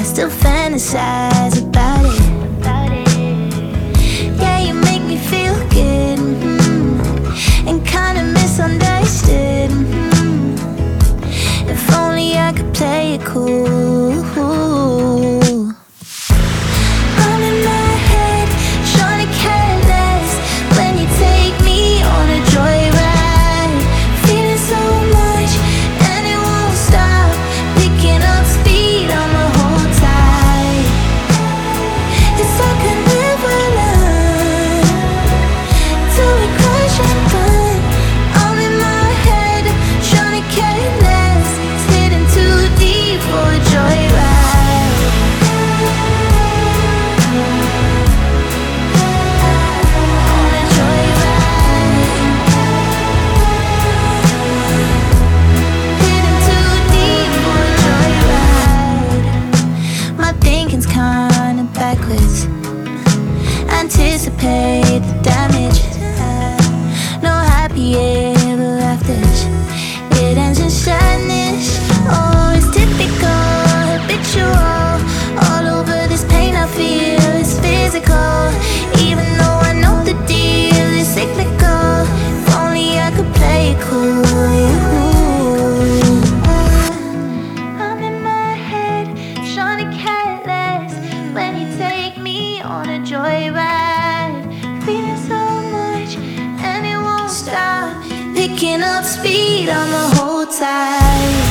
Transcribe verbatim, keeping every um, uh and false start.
still fantasize about it. Yeah, you make me feel good, mm-hmm, and kinda misunderstood, mm-hmm. If only I could play it cool. I'm in my head, trying to care less when you take me on a joyride. Feeling so much and it won't stop, picking up speed, I'ma hold tight. It's like a never learn till we crash and burn. I'm in my head, trying to care less, it's hitting too deep for a joyride. On a joyride, hitting too deep for a joyride. My thinking's kinda backwards, anticipate the damage. No happy ever afters, it ends in sadness. Oh, it's typical, habitual, all over this pain I feel is physical. Even though I know the deal is cyclical, if only I could play it cool. I'm in my head, trying to care less when you take me on a joyride. Feeling so much and it won't stop, picking up speed, I'ma hold tight.